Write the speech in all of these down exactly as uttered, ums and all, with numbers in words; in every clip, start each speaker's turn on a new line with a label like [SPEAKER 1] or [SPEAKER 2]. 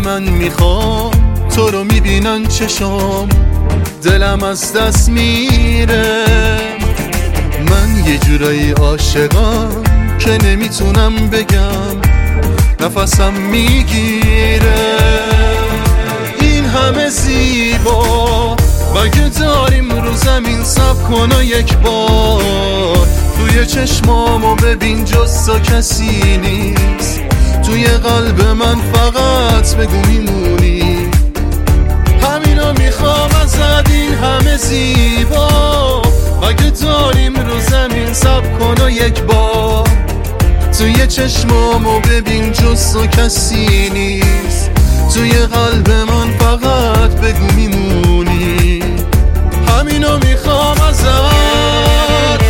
[SPEAKER 1] من میخوام تو رو میبینن چشام، دلم از دست میره. من یه جورایی عاشقم که نمیتونم بگم، نفسم میگیره. این همه زیبا مگه داریم رو زمین؟ صبر کن و یک بار توی چشمامو ببین، جز تو کسی نیست. توی قلب من فقط بگو میمونی، همینو میخوام ازت. این همه زیبا مگه داریم رو زمین؟ صبر کن و یک بار توی چشمامو ببین، جز تو کسی نیست. توی قلب من فقط بگو میمونی، همینو میخوام ازت.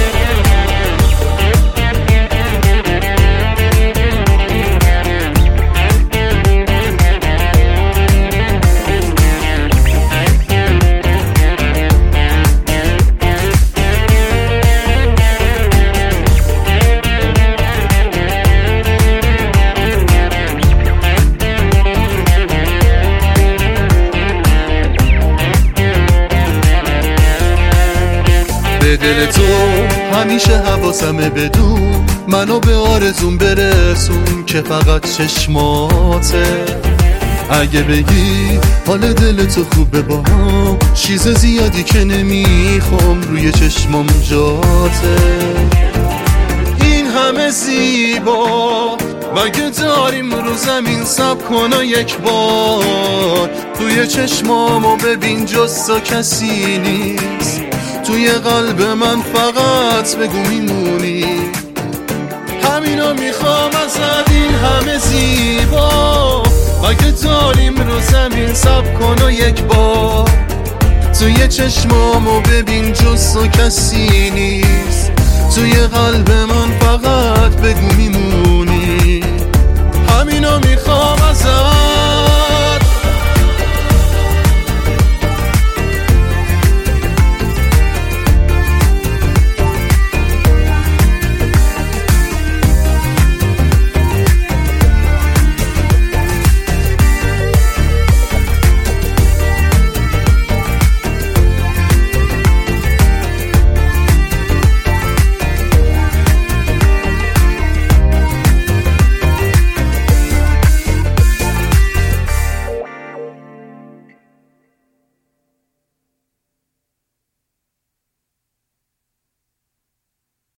[SPEAKER 1] به دل تو همیشه حواسمه، بدون منو به آرزون برسون که فقط چشماته. اگه بگی حال دل تو خوبه با هم، چیز زیادی که نمیخوام روی چشمام جاته. این همه زیبا مگه داریم رو زمین؟ صبر کن و یک بار توی چشمامو ببین، جز تو کسی نیست. توی قلب من فقط بگو میمونی، همینو میخوام ازت. این همه زیبا مگه داریم رو زمین؟ صبر کن و یک بار توی چشمامو ببین، جز تو کسی نیست. توی قلب من فقط بگو میمونی، همینو میخوام ازت.